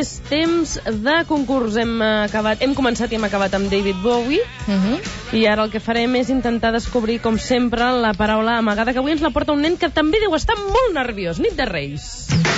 és temps de concurs. Hem començat i hem acabat amb David Bowie. I ara el que farem és intentar descobrir, com sempre, la paraula amagada, que avui ens la porta un nen que també deu estar molt nerviós. Nit de Reis.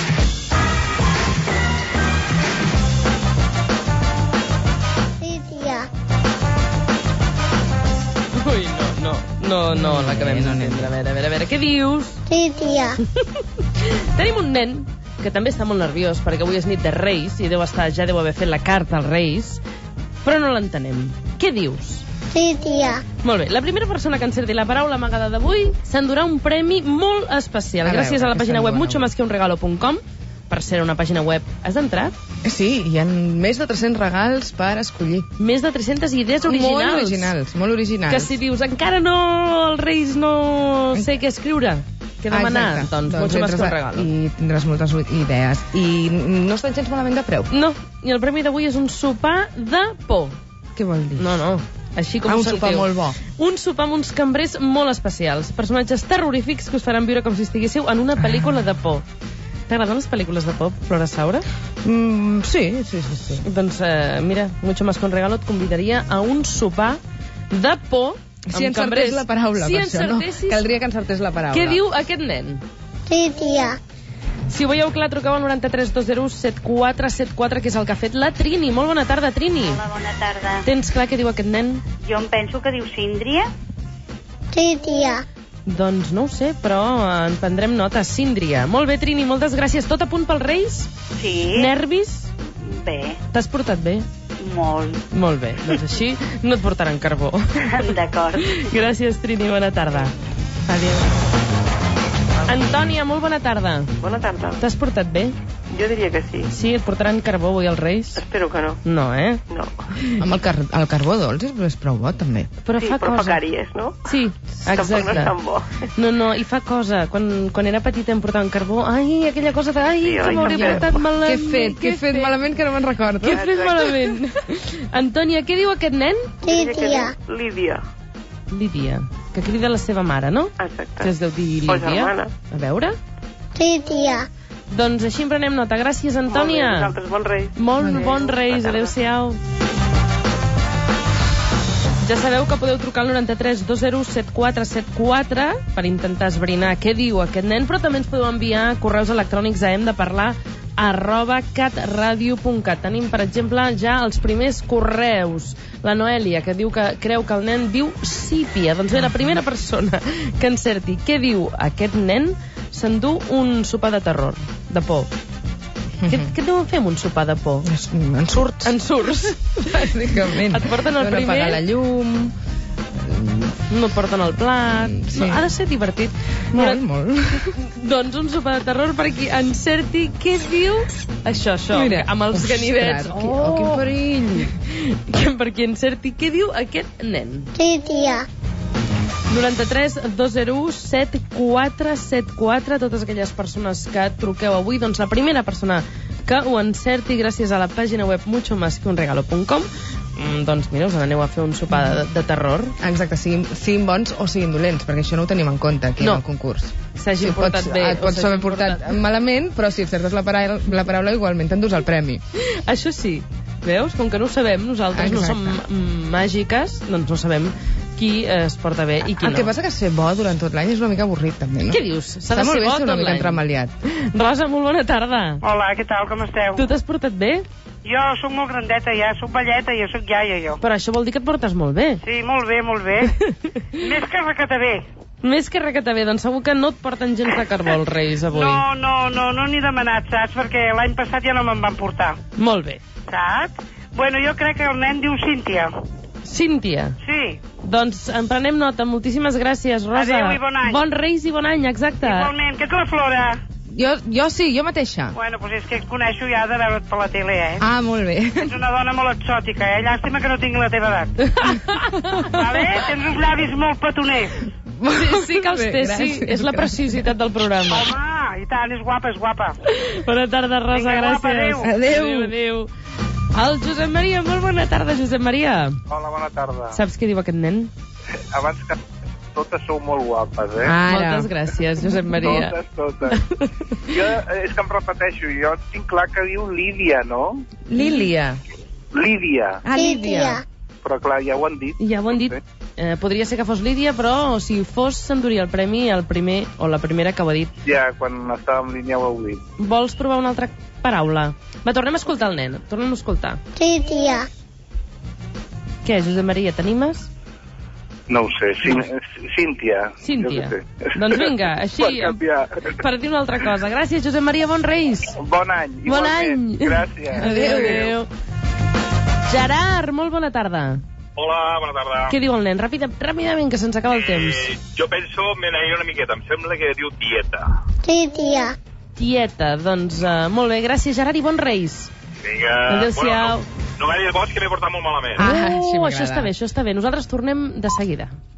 Ui, no, l'acabem d'entendre. A veure, què dius? Sí, tia. Tenim un nen que també està molt nerviós perquè avui és nit de Reis i ja deu haver fet la carta als Reis, però no l'entenem. Què dius? Sí, tia. Molt bé, la primera persona que encerti la paraula amagada d'avui s'endurà un premi molt especial. Gràcies a la pàgina web muchomasqueunregalo.com. Per ser una pàgina web, has entrat? Sí, hi ha més de 300 regals per escollir. Més de 300 idees originals. Molt originals. Que si dius, encara no, els Reis no sé què escriure, què demanar, doncs mucho más que un regalo. I tindràs moltes idees. I no estan gens malament de preu. No, i el premi d'avui és un sopar de por. Què vol dir? No, així com ho sentiu. Un sopar molt bo. Un sopar amb uns cambrers molt especials. Personatges terrorífics que us faran viure com si estiguéssiu en una pel·lícula de por. T'agraden les pel·lícules de por, Flora Saura? Sí. Doncs mira, mucho más que un regalo et convidaria a un sopar de por. Si encertés la paraula, si per això, no? Caldria que encertés la paraula. Què diu aquest nen? Sí, tia. Si ho veieu clar, truqueu al 93 201 7474, que és el que ha fet la Trini. Molt bona tarda, Trini. Hola, bona tarda. Tens clar què diu aquest nen? Jo em penso que diu síndria. Sí, tia. Doncs no ho sé, però en prendrem nota. Síndria. Molt bé, Trini, moltes gràcies. Tot a punt pels Reis? Sí. Nervis? Bé. T'has portat bé? Molt. Molt bé, doncs així no et portaran carbó. D'acord. Gràcies, Trini, bona tarda. Adéu. Antònia, molt bona tarda. Bona tarda. T'has portat bé? Jo diria que sí. Sí, et portaran carbó avui els Reis? Espero que no. No, No. Amb el carbó dolç és prou bo, també. Però Sí, fa però cosa. fa càries, no? Sí, exacte. Tampoc no és tan bo. No, i fa cosa. Quan era petita em portaven carbó. Ai, aquella cosa de... Ai, Sí, que oi, m'hauria també. portat malament. Què he fet malament que no me'n recordo? Què he fet malament? Antònia, què diu aquest nen? Sí, Diria que tia. diu Lídia. Lídia, que crida la seva mare, no? Exacte. Que es deu dir O Lídia. germana. A veure? Sí, tia. Doncs així en prenem nota. Gràcies, Antònia. Molt bé, vosaltres, bon Reis. Molt bon Reis. Bona tarda. Adéu-siau. Ja sabeu que podeu trucar al 93 201 7474 per intentar esbrinar què diu aquest nen, però també ens podeu enviar correus electrònics a hemdeparlar@catradio.cat. Tenim, per exemple, ja els primers correus. La Noèlia, que diu que creu que el nen diu sípia. Doncs bé, la primera persona que encerti què diu aquest nen s'endú un sopar de terror, de por. Què deuen fer amb un sopar de por? En surts. En surts. Bàsicament. Et porten el primer... Apagar la llum... No et porten el plat... Sí. No, ha de ser divertit. Molt. Doncs un sopar de terror per qui encerti què diu això, Mira, amb els ganivets. Quin perill. Per qui encerti què diu aquest nen. Sí, tia. 93 201 7474. Totes aquelles persones que truqueu avui, doncs la primera persona que ho encerti gràcies a la pàgina web muchomasqueunregalo.com, doncs mira, us n'aneu a fer un sopar de terror. Exacte, siguin bons o siguin dolents, perquè això no ho tenim en compte aquí en el concurs. S'hagi portat bé. Et pots haver portat malament, però si encertes la paraula igualment t'endús el premi. Això sí, veus? Com que no ho sabem, nosaltres no som màgiques, doncs no sabem qui es porta bé i qui no. El que passa que ser bo durant tot l'any és una mica avorrit, també, no? Què dius? S'ha de Està molt ser bé bo ser tot una mica l'any. entremaliat. Rosa, molt bona tarda. Hola, què tal, com esteu? Tu t'has portat bé? Jo sóc molt grandeta ja, sóc velleta, jo sóc iaia, jo. Però això vol dir que et portes molt bé. Sí, molt bé, molt bé. Més que recatar bé. Més que recatar bé, doncs segur que no et porten gens de carbó els Reis avui. No n'he demanat, saps? Perquè l'any passat ja no me'n van portar. Molt bé. Saps? Bueno, jo crec que el nen diu Cíntia. Cíntia. Sí. Doncs en prenem nota. Moltíssimes gràcies, Rosa. Adéu i bon any. Bon Reis i bon any, exacte. Igualment, què ets la Flora? Jo sí, jo mateixa. Bueno, doncs és que et coneixo ja de veure't per la tele, Ah, molt bé. Ets una dona molt exòtica, Llàstima que no tingui la teva edat. Vale? Tens uns llavis molt petoners. Sí que els té, sí. És la preciositat del programa. Home, i tant, és guapa, és guapa. Bona tarda, Rosa, Vinga, guapa, gràcies. adéu. Adéu. El Josep Maria, molt bona tarda, Josep Maria. Hola, bona tarda. Saps què diu aquest nen? Abans que totes sou molt guapes, eh? Moltes gràcies, Josep Maria. Totes. Jo, és que em repeteixo, jo tinc clar que diu Lídia, no? Lília. Lídia. Lídia. Però clar, ja ho han dit. Ja ho han dit. Podria ser que fos Lídia, però si fos s'enduria el premi el primer o la primera que ho ha dit. Ja, quan estava en línia ho heu dit. Vols provar una altra paraula? Va, tornem a escoltar el nen. Tornem a escoltar. Sí, tia. Què, Josep Maria, t'animes? No ho sé, Cíntia. Cíntia. Jo què sé. Doncs vinga, així, Per canviar. per dir una altra cosa. Gràcies, Josep Maria, bons Reis. Bon any, Bon igualment. any. Gràcies. Adéu. Gerard, molt bona tarda. Hola, bona tarda. Què diu el nen? Ràpidament, que se'ns acaba el temps. Jo penso, me n'aniré una miqueta, em sembla que diu tieta. Sí, tia. Tieta, doncs molt bé, gràcies Gerard i bons Reis. Vinga. Adéu-siau. No m'ha dit el bosc que m'he portat molt malament. Ah, així m'agrada. Això està bé, això està bé. Nosaltres tornem de seguida.